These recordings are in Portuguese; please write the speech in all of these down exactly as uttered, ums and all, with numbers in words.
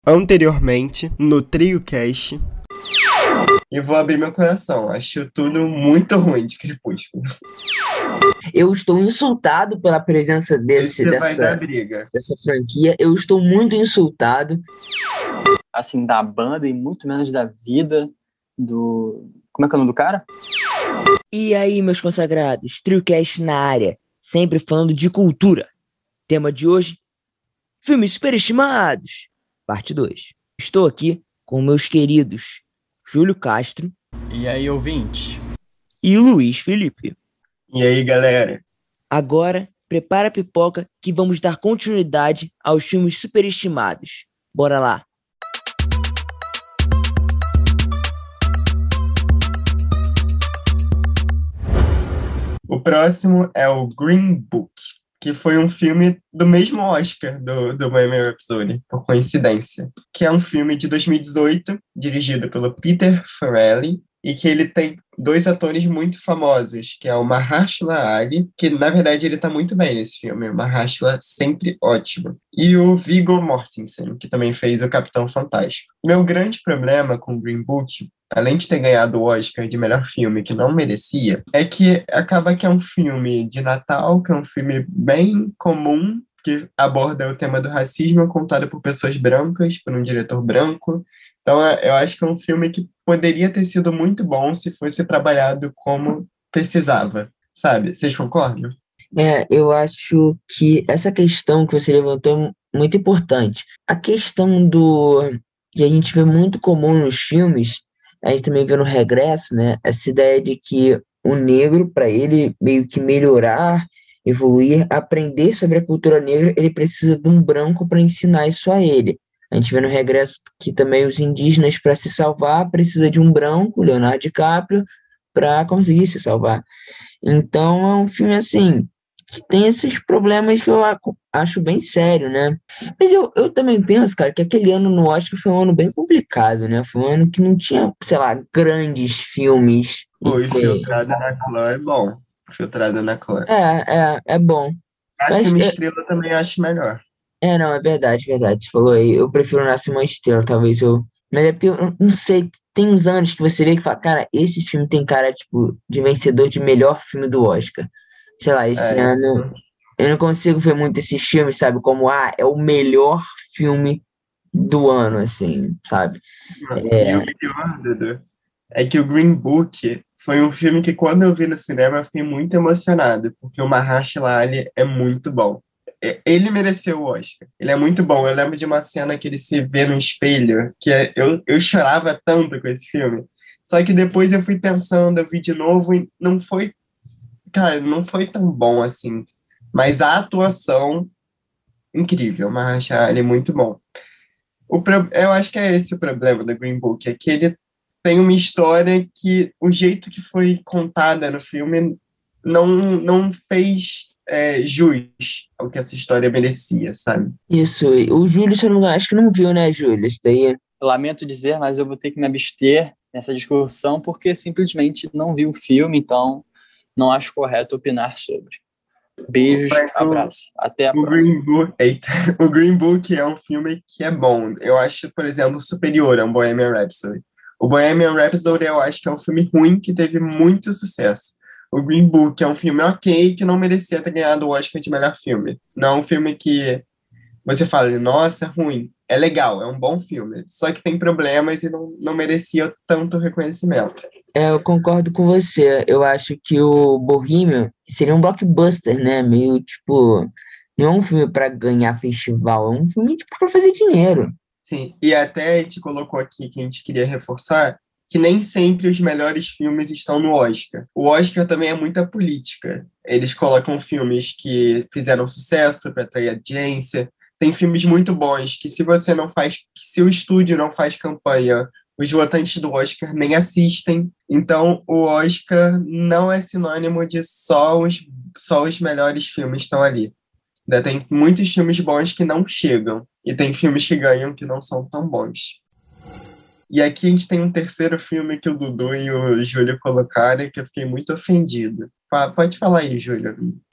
Anteriormente, no TrioCast. E vou abrir meu coração. Acho tudo muito ruim de Crepúsculo. Eu estou insultado pela presença desse, Esse vai dar dessa, briga. dessa franquia. Eu estou muito insultado. Assim, da banda e muito menos da vida do... Como é que é o nome do cara? E aí, meus consagrados? TrioCast na área. Sempre falando de cultura. Tema de hoje: filmes superestimados. Parte dois. Estou aqui com meus queridos Júlio Castro. E aí, ouvinte? E Luiz Felipe. E aí, galera? Agora, prepara a pipoca que vamos dar continuidade aos filmes superestimados. Bora lá! O próximo é o Green Book, que foi um filme do mesmo Oscar do, do Bohemian Rhapsody, por coincidência, que é um filme de dois mil e dezoito, dirigido pelo Peter Farrelly, e que ele tem dois atores muito famosos, que é o Mahershala Ali, que na verdade ele tá muito bem nesse filme, o Mahershala sempre ótimo, e o Viggo Mortensen, que também fez o Capitão Fantástico. Meu grande problema com Green Book, além de ter ganhado o Oscar de melhor filme, que não merecia, é que acaba que é um filme de Natal, que é um filme bem comum, que aborda o tema do racismo contado por pessoas brancas, por um diretor branco. Então, eu acho que é um filme que poderia ter sido muito bom se fosse trabalhado como precisava, sabe? Vocês concordam? É, eu acho que essa questão que você levantou é muito importante. A questão do que a gente vê muito comum nos filmes, a gente também vê no Regresso, né? Essa ideia de que o negro, para ele meio que melhorar, evoluir, aprender sobre a cultura negra, ele precisa de um branco para ensinar isso a ele. A gente vê no Regresso que também os indígenas, para se salvar, precisa de um branco, Leonardo DiCaprio, para conseguir se salvar. Então é um filme assim que tem esses problemas que eu acho bem sério, né? Mas eu, eu também penso, cara, que aquele ano no Oscar foi um ano bem complicado, né? Foi um ano que não tinha, sei lá, grandes filmes. O E Infiltrado na Clã é bom. Infiltrado na Clã. É, é, é bom. Nasce Mas, uma é, Estrela também acho melhor. é, não, é verdade, verdade. Você falou aí, eu prefiro Nasce uma Estrela, talvez eu. Mas é porque eu não sei, tem uns anos que você vê que fala, cara, esse filme tem cara, tipo, de vencedor de melhor filme do Oscar. Sei lá, esse É, ano eu não consigo ver muito esses filmes, sabe? Como, ah, é o melhor filme do ano, assim, sabe? e o É, pior, Dudu, é que o Green Book foi um filme que, quando eu vi no cinema, eu fiquei muito emocionado, porque o Mahershala Ali é muito bom. E- Ele mereceu o Oscar. Ele é muito bom. Eu lembro de uma cena que ele se vê no espelho, que é- eu, eu chorava tanto com esse filme. Só que depois eu fui pensando, eu vi de novo e não foi, cara, não foi tão bom assim. Mas a atuação, incrível. O Mahershala Ali é muito bom. O pro- Eu acho que é esse o problema do Green Book, é que ele tem uma história que o jeito que foi contada no filme não, não fez é, jus ao que essa história merecia, sabe? isso. O Júlio, se eu não me engano, acho que não viu, né, Júlio? Isso daí. Lamento dizer, mas eu vou ter que me abster nessa discussão porque simplesmente não vi o filme, então não acho correto opinar sobre. Beijos, Mas o, abraço. Até a o próxima. Green Book, eita, o Green Book é um filme que é bom. Eu acho, por exemplo, superior a um Bohemian Rhapsody. O Bohemian Rhapsody eu acho que é um filme ruim que teve muito sucesso. O Green Book é um filme ok que não merecia ter ganhado o Oscar de melhor filme. Não é um filme que você fala, nossa, ruim. É legal, é um bom filme. Só que tem problemas e não, não merecia tanto reconhecimento. É, eu concordo com você. Eu acho que o Bohemian seria um blockbuster, né? Meio tipo. Não é um filme pra ganhar festival, é um filme tipo, pra fazer dinheiro. Sim, e até a gente colocou aqui que a gente queria reforçar que nem sempre os melhores filmes estão no Oscar. O Oscar também é muita política. Eles colocam filmes que fizeram sucesso para atrair audiência. Tem filmes muito bons que se você não faz, que se o estúdio não faz campanha, os votantes do Oscar nem assistem. Então, o Oscar não é sinônimo de só os, só os melhores filmes estão ali. Ainda tem muitos filmes bons que não chegam. E tem filmes que ganham que não são tão bons. E aqui a gente tem um terceiro filme que o Dudu e o Júlio colocaram que eu fiquei muito ofendido. Pode falar aí, Júlio.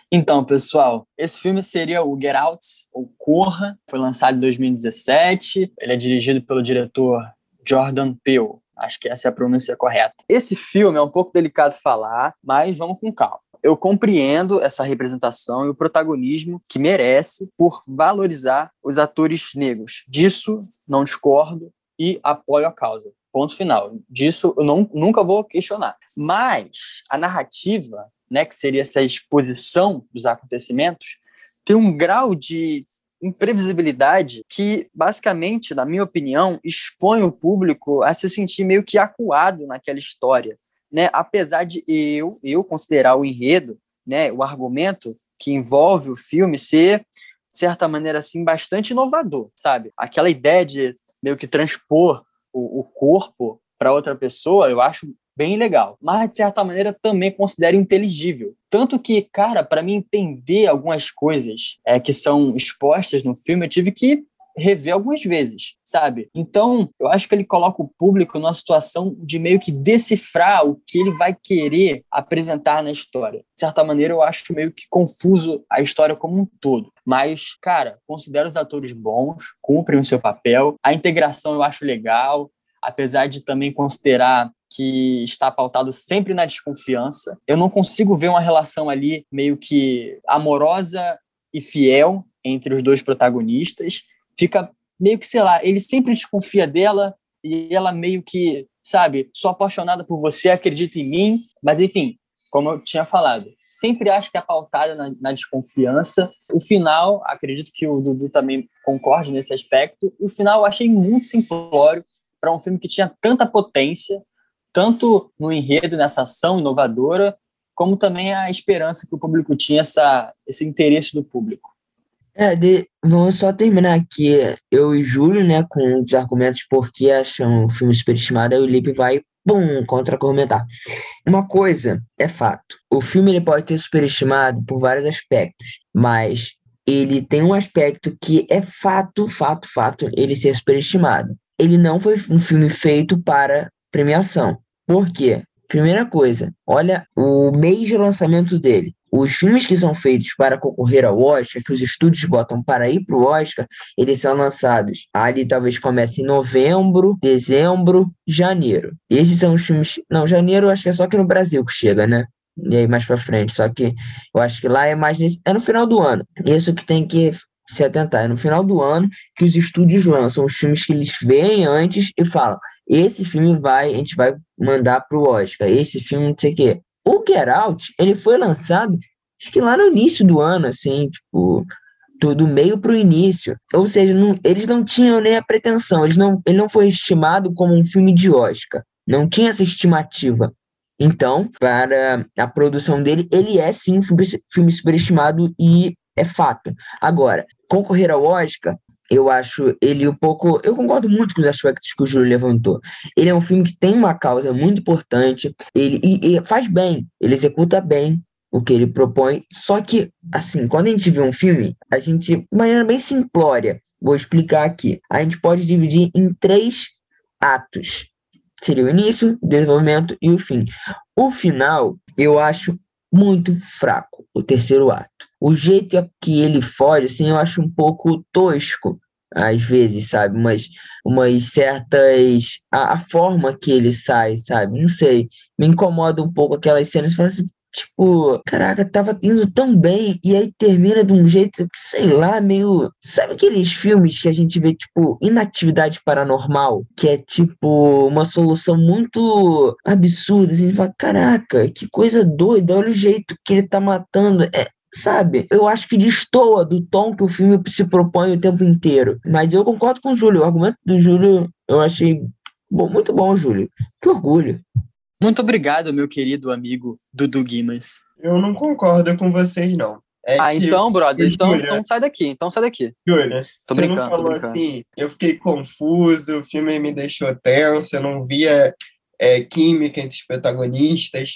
Então, pessoal, esse filme seria o Get Out, ou Corra, foi lançado em dois mil e dezessete, ele é dirigido pelo diretor Jordan Peele, acho que essa é a pronúncia correta. Esse filme é um pouco delicado falar, mas vamos com calma. Eu compreendo essa representação e o protagonismo que merece por valorizar os atores negros. Disso não discordo e apoio a causa. Ponto final. Disso eu não, nunca vou questionar. Mas a narrativa, né, que seria essa exposição dos acontecimentos, tem um grau de imprevisibilidade que, basicamente, na minha opinião, expõe o público a se sentir meio que acuado naquela história, né? Apesar de eu, eu considerar o enredo, né, o argumento que envolve o filme ser, de certa maneira, assim, bastante inovador, sabe? Aquela ideia de meio que transpor o, o corpo para outra pessoa, eu acho bem legal, mas de certa maneira também considero inteligível. Tanto que, cara, para mim entender algumas coisas é, que são expostas no filme, eu tive que rever algumas vezes, sabe? Então, eu acho que ele coloca o público numa situação de meio que decifrar o que ele vai querer apresentar na história. De certa maneira, eu acho meio que confuso a história como um todo. Mas, cara, considero os atores bons, cumprem o seu papel, a integração eu acho legal, apesar de também considerar que está pautado sempre na desconfiança. Eu não consigo ver uma relação ali meio que amorosa e fiel entre os dois protagonistas. Fica meio que, sei lá, ele sempre desconfia dela e ela meio que, sabe, sou apaixonada por você, acredita em mim. Mas, enfim, como eu tinha falado, sempre acho que é pautada na, na desconfiança. O final, acredito que o Dudu também concorde nesse aspecto, o final eu achei muito simplório para um filme que tinha tanta potência, tanto no enredo, nessa ação inovadora, como também a esperança que o público tinha, essa, esse interesse do público. É, de, vamos só terminar aqui, eu e Júlio, né, com os argumentos porque acham o filme superestimado, aí o Lipe vai, bum, contra-argumentar. Uma coisa é fato, o filme ele pode ser superestimado por vários aspectos, mas ele tem um aspecto que é fato, fato, fato, ele ser superestimado. Ele não foi um filme feito para premiação. Por quê? Primeira coisa, olha o mês de lançamento dele. Os filmes que são feitos para concorrer ao Oscar, que os estúdios botam para ir para o Oscar, eles são lançados. Ali talvez comece em novembro, dezembro, janeiro. Esses são os filmes. Não, janeiro eu acho que é só aqui no Brasil que chega, né? E aí mais para frente. Só que eu acho que lá é mais nesse... é no final do ano. Isso que tem que se atentar. É no final do ano que os estúdios lançam os filmes que eles veem antes e falam: esse filme vai, a gente vai mandar pro Oscar. Esse filme não sei o quê. O Get Out, ele foi lançado, acho que lá no início do ano, assim, tipo, do, do meio pro início. Ou seja, não, eles não tinham nem a pretensão, eles não, ele não foi estimado como um filme de Oscar. Não tinha essa estimativa. Então, para a produção dele, ele é sim um filme, filme superestimado e é fato. Agora, concorrer ao Oscar, eu acho ele um pouco... Eu concordo muito com os aspectos que o Júlio levantou. Ele é um filme que tem uma causa muito importante, ele e, e faz bem, ele executa bem o que ele propõe, só que, assim, quando a gente vê um filme, a gente, de maneira bem simplória, vou explicar aqui, a gente pode dividir em três atos. Seria o início, o desenvolvimento e o fim. O final, eu acho muito fraco, o terceiro ato. O jeito que ele foge, assim, eu acho um pouco tosco, às vezes, sabe? Umas, umas certas... A, a forma que ele sai, sabe? Não sei. Me incomoda um pouco aquelas cenas, assim, tipo, caraca, tava indo tão bem, e aí termina de um jeito, sei lá, meio... Sabe aqueles filmes que a gente vê, tipo, Inatividade Paranormal? Que é, tipo, uma solução muito absurda, assim, fala, caraca, que coisa doida, olha o jeito que ele tá matando, é... Sabe, eu acho que destoa do tom que o filme se propõe o tempo inteiro. Mas eu concordo com o Júlio, o argumento do Júlio eu achei bom, muito bom, Júlio. Que orgulho. Muito obrigado, meu querido amigo Dudu Guimas. Eu não concordo com vocês, não. É Ah, que, então, brother, então, Júlia, então sai daqui, então sai daqui. Júlia, Tô você não brincando, tô falou brincando. assim, eu fiquei confuso, o filme me deixou tenso, eu não via é, química entre os protagonistas.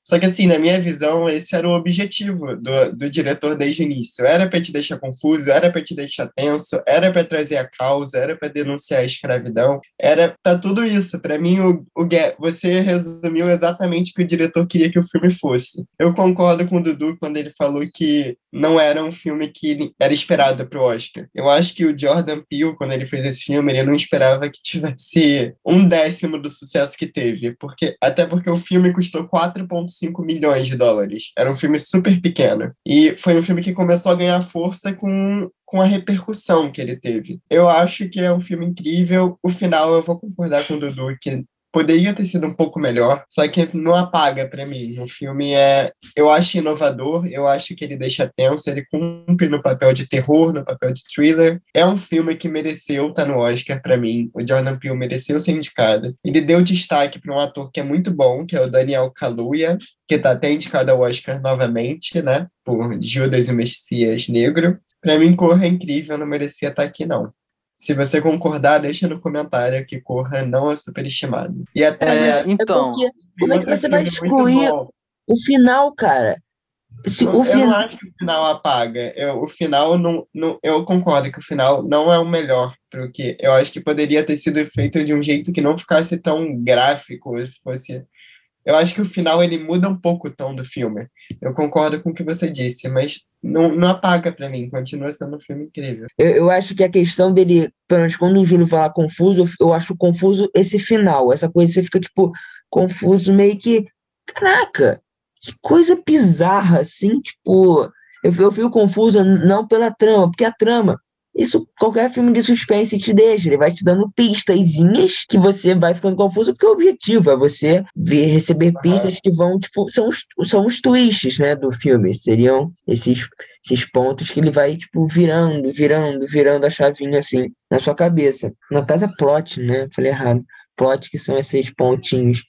Só que, assim, na minha visão, esse era o objetivo do, do diretor desde o início. Era para te deixar confuso, era para te deixar tenso, era para trazer a causa, era para denunciar a escravidão, era para tudo isso. Para mim, o, o, você resumiu exatamente o que o diretor queria que o filme fosse. Eu concordo com o Dudu quando ele falou que não era um filme que era esperado para o Oscar. Eu acho que o Jordan Peele, quando ele fez esse filme, ele não esperava que tivesse um décimo do sucesso que teve, porque, até porque o filme custou quatro vírgula cinco milhões de dólares. Era um filme super pequeno. E foi um filme que começou a ganhar força com, com a repercussão que ele teve. Eu acho que é um filme incrível. O final, eu vou concordar com o Dudu, que poderia ter sido um pouco melhor, só que não apaga pra mim. O filme é, eu acho inovador, eu acho que ele deixa tenso, ele cumpre no papel de terror, no papel de thriller. É um filme que mereceu estar no Oscar pra mim. O Jordan Peele mereceu ser indicado. Ele deu destaque para um ator que é muito bom, que é o Daniel Kaluuya, que está até indicado ao Oscar novamente, né, por Judas e o Messias Negro. Pra mim, Corra é incrível, não merecia estar aqui, não. Se você concordar, deixa no comentário que Corra não é superestimado. E É, mas até é então, porque, como é que outro você vai filme muito excluir bom. o final, cara? Se Não, o eu não final. acho que o final apaga. Eu, o final não, não, eu concordo que o final não é o melhor, porque eu acho que poderia ter sido feito de um jeito que não ficasse tão gráfico, fosse. Eu acho que o final ele muda um pouco o tom do filme. Eu concordo com o que você disse, mas não, não apaga pra mim. Continua sendo um filme incrível. Eu, eu acho que a questão dele, pelo menos quando o Júlio fala confuso, eu acho confuso esse final. Essa coisa, você fica, tipo, confuso, meio que. Caraca, que coisa bizarra, assim, tipo. Eu, eu fico confuso não pela trama, porque a trama. Isso qualquer filme de suspense te deixa, ele vai te dando pistazinhas que você vai ficando confuso, porque o objetivo é você ver, receber Aham. pistas que vão, tipo, são os, são os twists, né, do filme, seriam esses, esses pontos que ele vai, tipo, virando, virando, virando a chavinha, assim, na sua cabeça. No caso é plot, né, falei errado, plot que são esses pontinhos.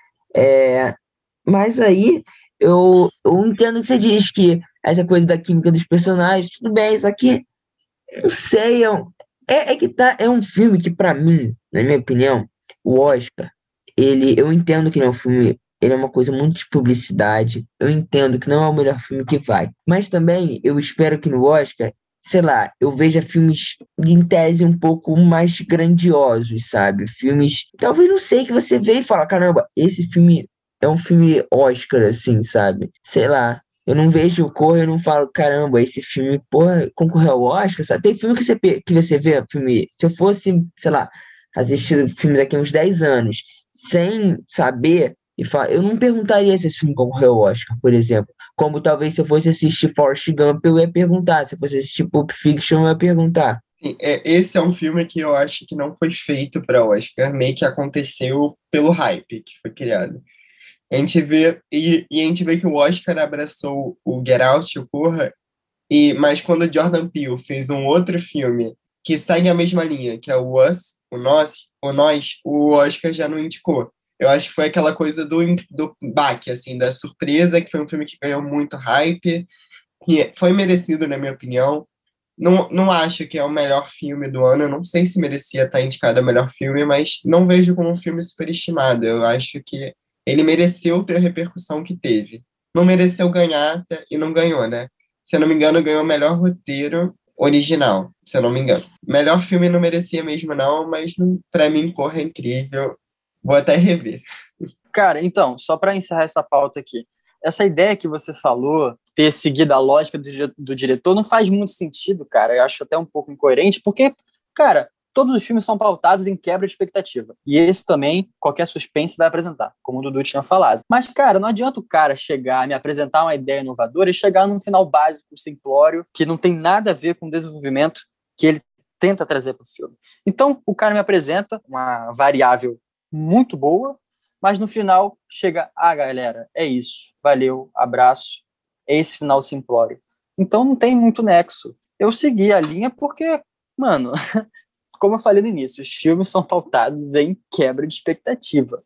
É, mas aí, eu, eu entendo que você diz que essa coisa da química dos personagens, tudo bem, só que não sei, é, um- é, é que tá, é um filme que, pra mim, na minha opinião, o Oscar, ele, eu entendo que ele é um filme, ele é uma coisa muito de publicidade, eu entendo que não é o melhor filme que vai, mas também eu espero que no Oscar, sei lá, eu veja filmes em tese um pouco mais grandiosos, sabe? Filmes, talvez não sei, que você vê e fala, caramba, esse filme é um filme Oscar, assim, sabe? Sei lá. Eu não vejo o Corra e não falo, caramba, esse filme, porra, concorreu ao Oscar, sabe? Tem filme que você, pe- que você vê, filme, se eu fosse, sei lá, assistir filme daqui a uns dez anos, sem saber, e fa- eu não perguntaria se esse filme concorreu ao Oscar, por exemplo. Como talvez se eu fosse assistir Forrest Gump, eu ia perguntar. Se eu fosse assistir Pulp Fiction, eu ia perguntar. Sim, é, esse é um filme que eu acho que não foi feito para Oscar, meio que aconteceu pelo hype que foi criado. A gente vê, e, e a gente vê que o Oscar abraçou o Get Out, o Corra, e, mas quando o Jordan Peele fez um outro filme que segue a mesma linha, que é o Us, o Nós, o Nós, o Oscar já não indicou. Eu acho que foi aquela coisa do, do baque, assim, da surpresa, que foi um filme que ganhou muito hype, que foi merecido, na minha opinião. Não, não acho que é o melhor filme do ano, eu não sei se merecia estar indicado ao melhor filme, mas não vejo como um filme superestimado. Eu acho que ele mereceu ter a repercussão que teve. Não mereceu ganhar até- e não ganhou, né? Se eu não me engano, ganhou o melhor roteiro original, se eu não me engano. Melhor filme não merecia mesmo, não, mas para mim, Corra é incrível. Vou até rever. cara, então, só para encerrar essa pauta aqui, essa ideia que você falou, ter seguido a lógica do, dire- do diretor, não faz muito sentido, cara. Eu acho até um pouco incoerente, porque, cara, todos os filmes são pautados em quebra de expectativa. E esse também, qualquer suspense vai apresentar, como o Dudu tinha falado. Mas, cara, não adianta o cara chegar, me apresentar uma ideia inovadora e chegar num final básico, simplório, que não tem nada a ver com o desenvolvimento que ele tenta trazer para o filme. Então, o cara me apresenta uma variável muito boa, mas no final chega, ah, galera, é isso, valeu, abraço, é esse final simplório. Então não tem muito nexo. Eu segui a linha porque, mano, como eu falei no início, os filmes são pautados em quebra de expectativa.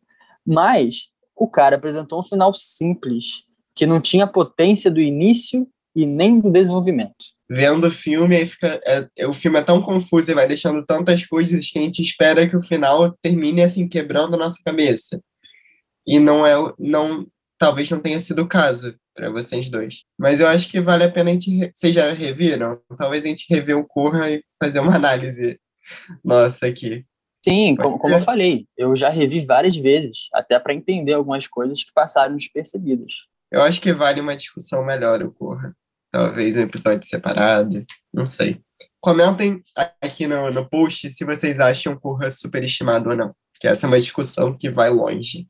Mas o cara apresentou um final simples, que não tinha potência do início e nem do desenvolvimento. Vendo o filme, aí fica, é, é- o filme é tão confuso e vai deixando tantas coisas que a gente espera que o final termine assim, quebrando a nossa cabeça. E não é, o- não, talvez não tenha sido o caso para vocês dois. Mas eu acho que vale a pena a gente... Re... Vocês já reviram? Talvez a gente rever o Corra e fazer uma análise nossa aqui. Sim, como, como eu falei, eu já revi várias vezes, até para entender algumas coisas que passaram despercebidas. Eu acho que vale uma discussão melhor o Corra. Talvez um episódio separado, não sei. Comentem aqui no, no post se vocês acham o Corra superestimado ou não, que essa é uma discussão que vai longe.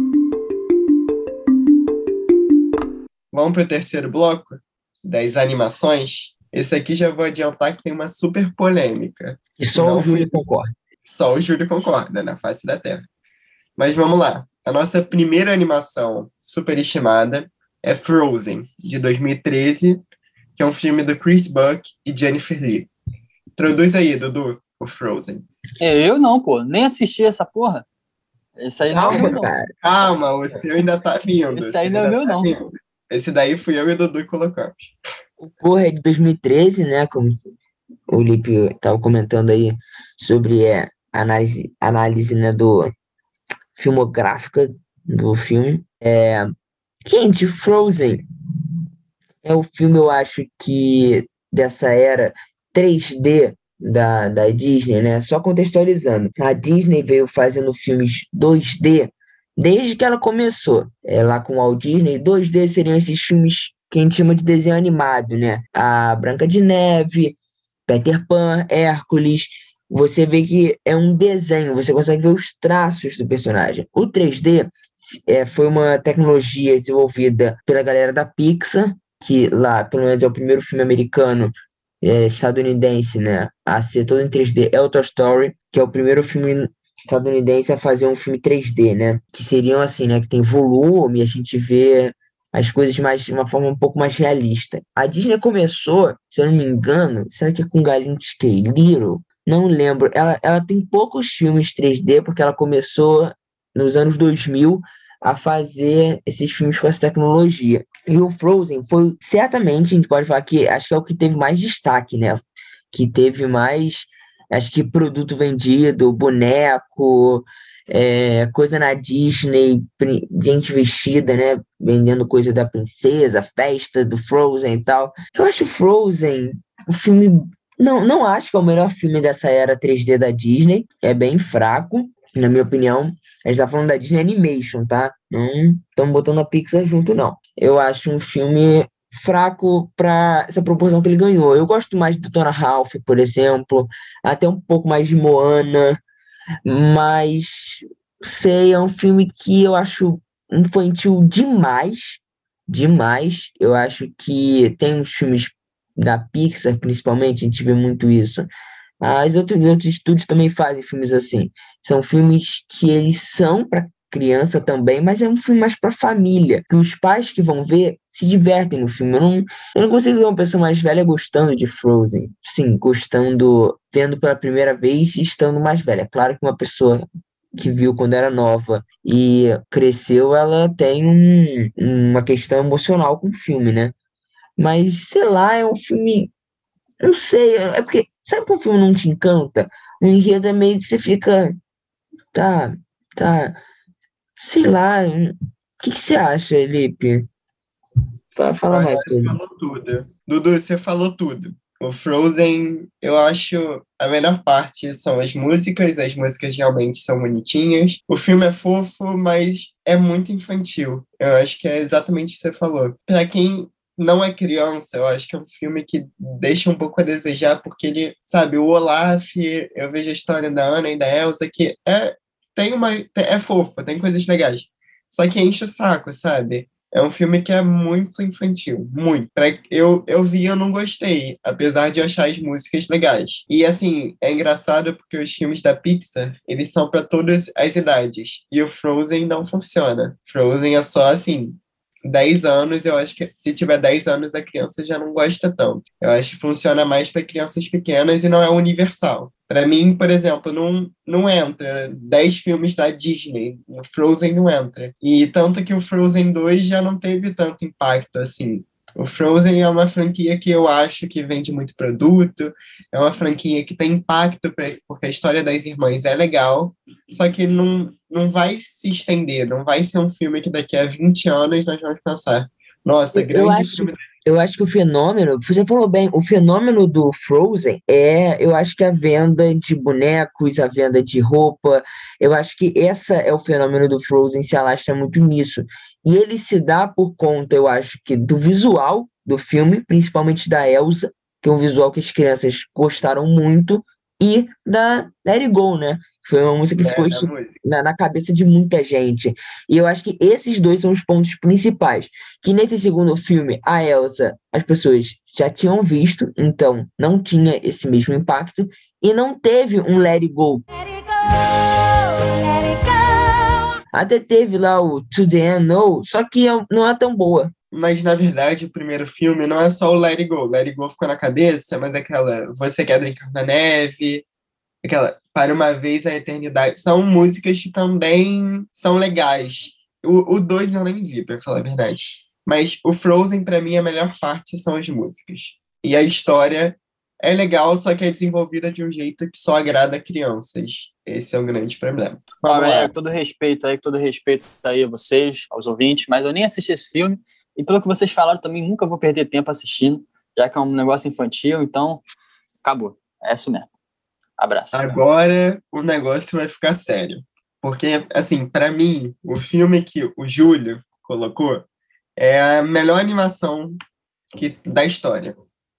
Vamos para o terceiro bloco das animações. Esse aqui já vou adiantar que tem uma super polêmica. E só Não o Júlio fui... concorda. Só o Júlio concorda, na face da Terra. Mas vamos lá. A nossa primeira animação superestimada é Frozen, de dois mil e treze, que é um filme do Chris Buck e Jennifer Lee. Introduz aí, Dudu, o Frozen. Eu não, pô. Nem assisti essa porra. Esse aí não é meu, não. Cara. Calma, o seu ainda tá vindo. Esse aí não é meu, tá não. vindo. Esse daí fui eu e o Dudu que colocamos. O Corra é de dois mil e treze, né? Como o Lipe estava comentando aí sobre a análise, análise né, do filmográfica do filme. É, gente, Frozen é o filme, eu acho que dessa era três D da, da Disney, né? Só contextualizando. A Disney veio fazendo filmes dois D desde que ela começou. É, lá com o Walt Disney, dois D seriam esses filmes que a gente chama de desenho animado, né? A Branca de Neve, Peter Pan, Hércules. Você vê que é um desenho, você consegue ver os traços do personagem. O três D é, foi uma tecnologia desenvolvida pela galera da Pixar, que lá, pelo menos é o primeiro filme americano, é, estadunidense, né, a ser todo em três D, é o Toy Story, que é o primeiro filme estadunidense a fazer um filme três D, né, que seriam assim, né, que tem volume, a gente vê as coisas mais, de uma forma um pouco mais realista. A Disney começou, se eu não me engano, será que é com Galinhos que Little? Não lembro. Ela, ela tem poucos filmes três D, porque ela começou nos anos dois mil a fazer esses filmes com essa tecnologia. E o Frozen foi, certamente, a gente pode falar que acho que é o que teve mais destaque, né? Que teve mais, acho que produto vendido, boneco, é, coisa na Disney, gente vestida, né? Vendendo coisa da princesa, festa do Frozen e tal. Eu acho Frozen o filme... Não, não acho que é o melhor filme dessa era três D da Disney. É bem fraco, na minha opinião. A gente tá falando da Disney Animation, tá? Não estamos botando a Pixar junto, não. Eu acho um filme fraco para essa proporção que ele ganhou. Eu gosto mais de Dona Ralph, por exemplo. Até um pouco mais de Moana. Mas, sei, é um filme que eu acho infantil demais. Demais. Eu acho que tem uns filmes da Pixar, principalmente, a gente vê muito isso. As outros, outros estúdios também fazem filmes assim. São filmes que eles são para criança também, mas é um filme mais para família, que os pais que vão ver se divertem no filme. Eu não, eu não consigo ver uma pessoa mais velha gostando de Frozen. Sim, gostando, vendo pela primeira vez e estando mais velha. Claro que uma pessoa que viu quando era nova e cresceu, ela tem um, uma questão emocional com o filme, né? Mas, sei lá, é um filme. Não sei, é porque. Sabe quando o filme não te encanta? O enredo é meio que você fica. Tá, tá. Sei lá. O que, que você acha, Felipe? Fala, fala Acho mais que você sobre. falou tudo. Dudu, você falou tudo. O Frozen, eu acho a melhor parte são as músicas, as músicas realmente são bonitinhas. O filme é fofo, mas é muito infantil. Eu acho que é exatamente o que você falou. Para quem não é criança, eu acho que é um filme que deixa um pouco a desejar, porque ele, sabe, o Olaf, eu vejo a história da Anna e da Elsa, que é, tem uma, é fofo, tem coisas legais. Só que enche o saco, sabe? É um filme que é muito infantil, muito. Pra, eu, eu vi e eu não gostei, apesar de eu achar as músicas legais. E, assim, é engraçado porque os filmes da Pixar, eles são para todas as idades. E o Frozen não funciona. Frozen é só, assim, dez anos, eu acho que se tiver dez anos a criança já não gosta tanto. Eu acho que funciona mais para crianças pequenas e não é universal. Para mim, por exemplo, não, não entra dez filmes da Disney, o Frozen não entra. E tanto que o Frozen dois já não teve tanto impacto assim. O Frozen é uma franquia que eu acho que vende muito produto, é uma franquia que tem impacto, pra- porque a história das irmãs é legal, só que não, não vai se estender, não vai ser um filme que daqui a vinte anos nós vamos pensar, nossa, Eu, eu grande acho, filme. eu acho que o fenômeno, você falou bem, o fenômeno do Frozen é, eu acho que a venda de bonecos, a venda de roupa, eu acho que essa é o fenômeno do Frozen, se alastra muito nisso. E ele se dá por conta, eu acho que do visual do filme, principalmente da Elsa, que é um visual que as crianças gostaram muito, e da Let It Go, né? Foi uma música que ficou É, da isso música. na, na cabeça de muita gente. E eu acho que esses dois são os pontos principais que nesse segundo filme, a Elsa, as pessoas já tinham visto, então não tinha esse mesmo impacto, e não teve um Let It Go. Let it go, let it go. Até teve lá o To The End No, só que é- não é tão boa. Mas, na verdade, o primeiro filme não é só o Let It Go. Let It Go ficou na cabeça, mas aquela Você Quer Brincar na Neve, aquela Para Uma Vez a Eternidade, são músicas que também são legais. O, o dois eu nem vi, pra falar a verdade. Mas o Frozen, pra mim, a melhor parte são as músicas. E a história é legal, só que é desenvolvida de um jeito que só agrada crianças. Esse é o grande problema. Vamos Olha, lá. com todo respeito aí, com todo respeito aí a vocês, aos ouvintes, mas eu nem assisti esse filme, e pelo que vocês falaram também, nunca vou perder tempo assistindo, já que é um negócio infantil, então acabou. É isso mesmo. Abraço. Agora o negócio vai ficar sério. Porque, assim, pra mim, o filme que o Júlio colocou é a melhor animação que, da história.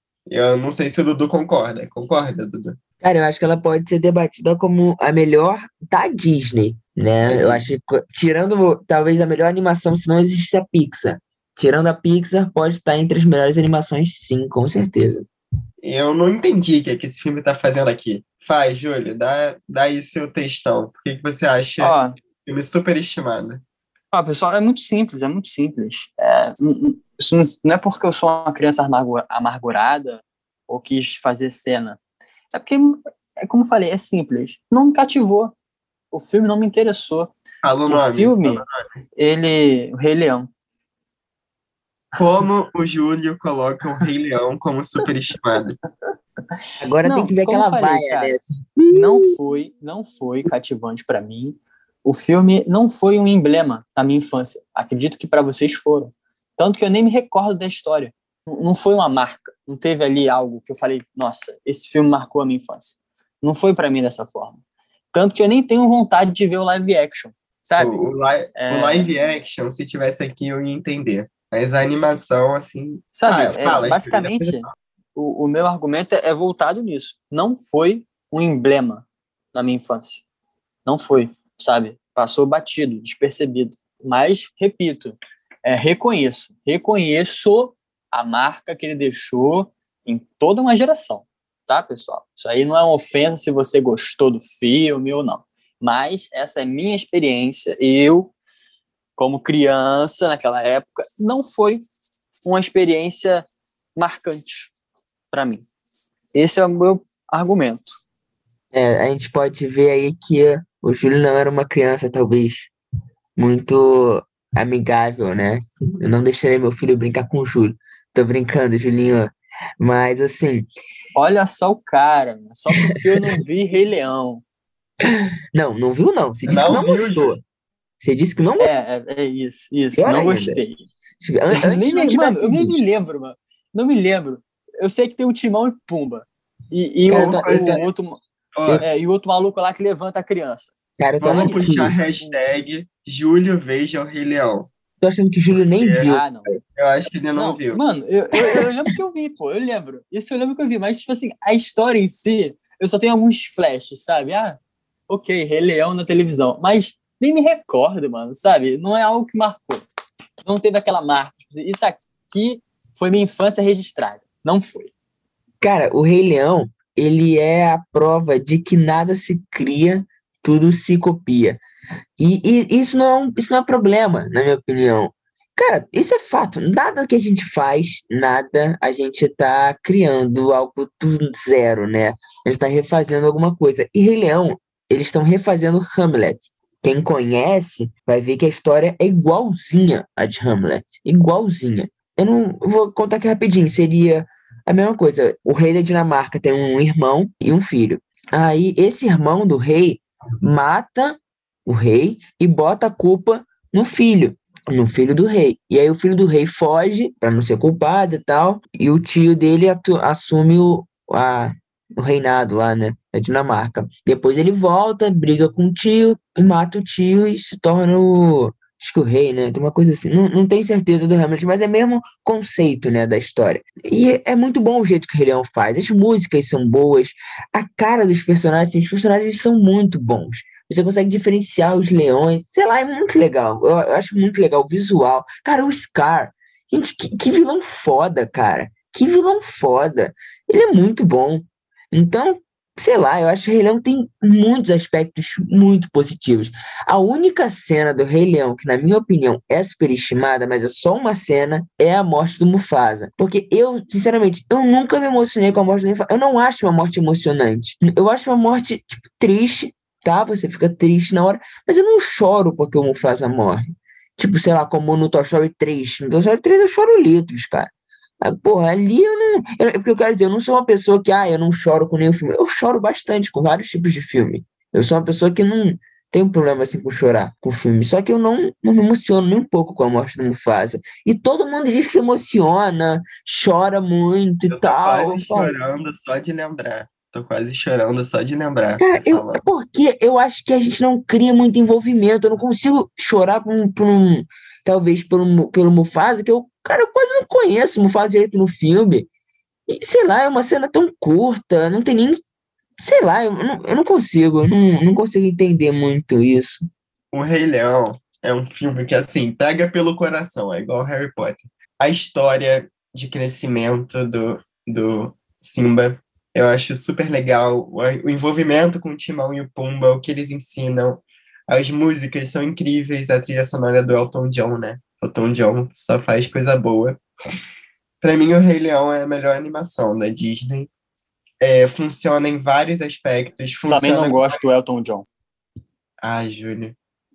Eu não sei se o Dudu concorda. Concorda, Dudu? Cara, eu acho que ela pode ser debatida como a melhor da Disney, né? Eu acho que, co- tirando talvez a melhor animação, se não existisse a Pixar. Tirando a Pixar, pode estar entre as melhores animações, sim, com certeza. Eu não entendi o que, é que esse filme tá fazendo aqui. Faz, Júlio, dá, dá aí seu textão. Por que, que você acha Ó, filme superestimado? ó, pessoal, é muito simples, é muito simples. É, n- n- isso não não é porque eu sou uma criança amargu- amargurada ou quis fazer cena. É porque, é como eu falei, é simples. Não me cativou. O filme não me interessou. Fala o O nome. filme, ele... O Rei Leão. Como o Júlio coloca o Rei Leão como superestimado? Agora tem Não, que ver como eu aquela falei, vaia, cara, né? não foi, não foi cativante pra mim. O filme não foi um emblema na minha infância. Acredito que pra vocês foram. Tanto que eu nem me recordo da história. Não não foi uma marca. Não teve ali algo que eu falei, nossa, esse filme marcou a minha infância. Não foi pra mim dessa forma. Tanto que eu nem tenho vontade de ver o live action, sabe? O, o, li- o É, live action, se tivesse aqui, eu ia entender. Mas a animação, assim. sabe, Ah, é, fala, Júlio, depois eu basicamente, o, o meu argumento é, é voltado nisso. Não foi um emblema na minha infância. Não foi, sabe? Passou batido, despercebido. Mas, repito, é, reconheço. Reconheço a marca que ele deixou em toda uma geração, tá, pessoal? Isso aí não é uma ofensa se você gostou do filme ou não. Mas essa é minha experiência. Eu, como criança, naquela época, não foi uma experiência marcante para mim. Esse é o meu argumento. É, a gente pode ver aí que o Júlio não era uma criança, talvez, muito amigável, né? Eu não deixarei meu filho brincar com o Júlio. Tô brincando, Julinho. Mas, assim, Olha só o cara, só porque eu não vi Rei Leão. não, não viu, não. Você disse que não não viu, gostou. Júlio. Você disse que não É, gostou. é, é isso, isso. Pior Não ainda. gostei. Se- an- Antes Nem não me, mano, tivesse eu nem me visto. lembro, mano. Não me lembro. Eu sei que tem o Timão e Pumba. E, e Cara, o, eu tô, Uma eu tô, coisa, o outro, ó, eu- é, e o outro maluco lá que levanta a criança. cara, eu tô vamos achando que, puxar a hashtag Júlio veja o Rei Leão. tô achando que o Júlio nem É. viu. Ah, não. Eu acho que ele não, Não, viu. mano, eu, eu, eu lembro que eu vi, pô. Eu lembro. Isso eu lembro que eu vi. Mas, tipo assim, a história em si, eu só tenho alguns flashes, sabe? Ah, ok, Rei Leão na televisão. Mas nem me recordo, mano, sabe? Não é algo que marcou. Não teve aquela marca. Tipo, isso aqui foi minha infância registrada. Não foi. Cara, o Rei Leão, ele é a prova de que nada se cria, tudo se copia. E, e isso não é um, isso não é problema, na minha opinião. Cara, isso é fato. Nada que a gente faz, nada a gente tá criando algo do zero, né? A gente tá refazendo alguma coisa. E Rei Leão, eles estão refazendo Hamlet. Quem conhece vai ver que a história é igualzinha a de Hamlet. Igualzinha. eu não eu vou contar aqui rapidinho. Seria a mesma coisa. O rei da Dinamarca tem um irmão e um filho. Aí esse irmão do rei mata o rei e bota a culpa no filho, no filho do rei. E aí o filho do rei foge para não ser culpado e tal, e o tio dele atu- assume o, a- o reinado lá, né, da Dinamarca. Depois ele volta, briga com o tio, e mata o tio e se torna o, acho que o rei, né, tem uma coisa assim. Não, não tenho certeza do Hamlet, mas é mesmo conceito, né, da história. E é, é muito bom o jeito que o Rei Leão faz. As músicas são boas, a cara dos personagens, assim, os personagens são muito bons. Você consegue diferenciar os leões. Sei lá, é muito legal. Eu, eu acho muito legal o visual. Cara, o Scar. Gente, que, que vilão foda, cara. Que vilão foda. Ele é muito bom. Então, sei lá, eu acho que o Rei Leão tem muitos aspectos muito positivos. A única cena do Rei Leão, que na minha opinião é superestimada, mas é só uma cena, é a morte do Mufasa. Porque eu, sinceramente, eu nunca me emocionei com a morte do Mufasa. Eu não acho uma morte emocionante. Eu acho uma morte, tipo, triste, tá? Você fica triste na hora, mas eu não choro porque o Mufasa morre. Tipo, sei lá, como no Toy Story três. No Toy Story três eu choro litros, cara. Ah, porra, ali eu não. Eu, é porque eu quero dizer, eu não sou uma pessoa que, ah, eu não choro com nenhum filme. Eu choro bastante com vários tipos de filme. Eu sou uma pessoa que não tem um problema assim com chorar com filme. Só que eu não, não me emociono nem um pouco com a morte do Mufasa. E todo mundo diz que se emociona, chora muito e Eu tô tal. Eu quase falo, chorando só de lembrar. Tô quase chorando só de lembrar cara, você eu, é falando. porque eu acho que a gente não cria muito envolvimento. Eu não consigo chorar por um, por um talvez pelo, pelo Mufasa, que eu, cara, eu quase não conheço o Mufasa direito no filme. E, sei lá, é uma cena tão curta, não tem nem. Sei lá, eu não, eu não consigo, eu não, não consigo entender muito isso. O Rei Leão é um filme que, assim, pega pelo coração, é igual Harry Potter. A história de crescimento do, do Simba, eu acho super legal. O, o envolvimento com o Timão e o Pumba, o que eles ensinam. As músicas são incríveis, a trilha sonora do Elton John, né? Elton John só faz coisa boa. Pra mim, o Rei Leão é a melhor animação da Disney. É, funciona em vários aspectos. Também não Funciona. gosto do Elton John. Ai, Júlio.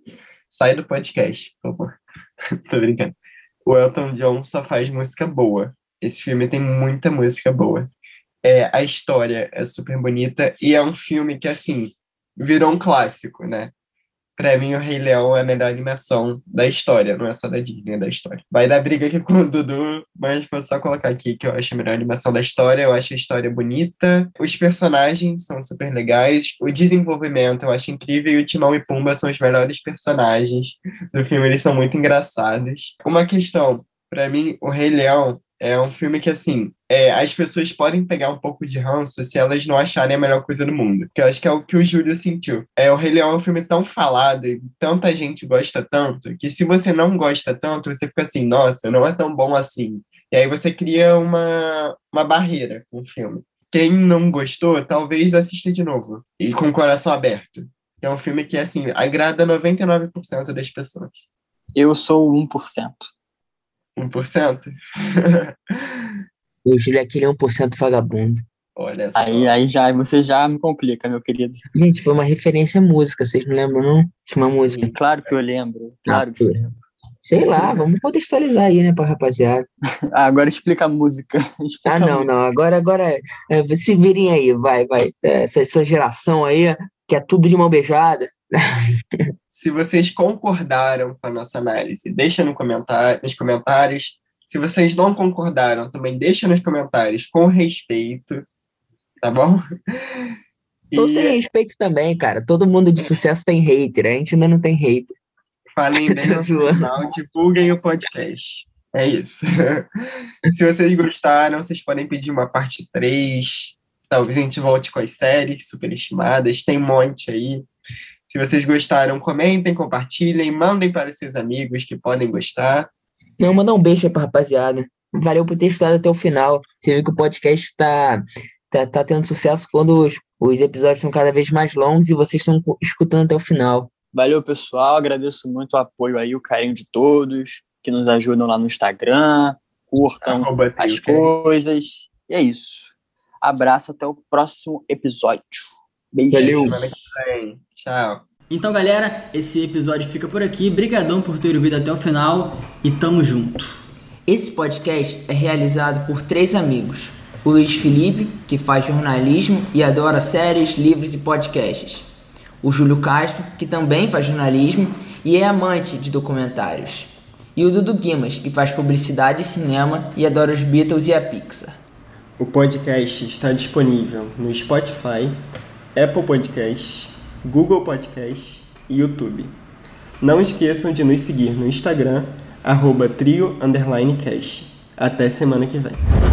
Sai do podcast, por favor. Tô brincando. O Elton John só faz música boa. Esse filme tem muita música boa. É, a história é super bonita e é um filme que, assim, virou um clássico, né? Pra mim, o Rei Leão é a melhor animação da história, não é só da Disney, é da história. Vai dar briga aqui com o Dudu, mas vou só colocar aqui que eu acho a melhor animação da história, eu acho a história bonita, os personagens são super legais, o desenvolvimento eu acho incrível e o Timão e Pumba são os melhores personagens do filme, eles são muito engraçados. Uma questão, pra mim, o Rei Leão é um filme que, assim, é, as pessoas podem pegar um pouco de ranço se elas não acharem a melhor coisa do mundo. Que eu acho que é o que o Júlio sentiu. É, o Rei Leão é um filme tão falado e tanta gente gosta tanto, que se você não gosta tanto, você fica assim, nossa, não é tão bom assim. E aí você cria uma, uma barreira com o filme. Quem não gostou, talvez assista de novo. E com o coração aberto. É um filme que, assim, agrada noventa e nove por cento das pessoas. Eu sou o um por cento. um por cento? O Júlio é aquele um por cento vagabundo. Olha só. Aí, aí já, você já me complica, meu querido. Gente, foi uma referência à música, vocês não lembram, não? Tinha uma música. Claro que eu lembro. Claro que eu lembro. Sei lá, vamos contextualizar aí, né, pra rapaziada. Ah, agora explica a música. Explica Ah, a não, música. não, agora, agora, é, se virem aí, vai, vai. É, Essa, essa geração aí, que é tudo de mão beijada. Se vocês concordaram com a nossa análise, deixa no comentário, nos comentários. Se vocês não concordaram, também deixa nos comentários com respeito, tá bom? Tô sem E respeito também, cara. Todo mundo de sucesso tem hater, a gente ainda não tem hater. falem bem no Zoando. final, divulguem o podcast. É isso. Se vocês gostaram, vocês podem pedir uma parte três. Talvez a gente volte com as séries superestimadas. Tem um monte aí. Se vocês gostaram, comentem, compartilhem, mandem para os seus amigos que podem gostar. Não, mandar um beijo aí pra rapaziada. Valeu por ter estudado até o final. Você viu que o podcast tá, tá, tá tendo sucesso quando os, os episódios são cada vez mais longos e vocês estão escutando até o final. Valeu, pessoal. Agradeço muito o apoio aí, o carinho de todos que nos ajudam lá no Instagram, curtam Arroba as Trio, coisas. E é isso. Abraço, até o próximo episódio. Beijo. Valeu. Semana que vem. Tchau. Então, galera, esse episódio fica por aqui. Brigadão por ter ouvido até o final e tamo junto. Esse podcast é realizado por três amigos. O Luiz Felipe, que faz jornalismo e adora séries, livros e podcasts. O Júlio Castro, que também faz jornalismo e é amante de documentários. E o Dudu Guimas, que faz publicidade e cinema e adora os Beatles e a Pixar. O podcast está disponível no Spotify, Apple Podcasts, Google Podcasts e YouTube. Não esqueçam de nos seguir no Instagram, arroba trio underline cast. Até semana que vem.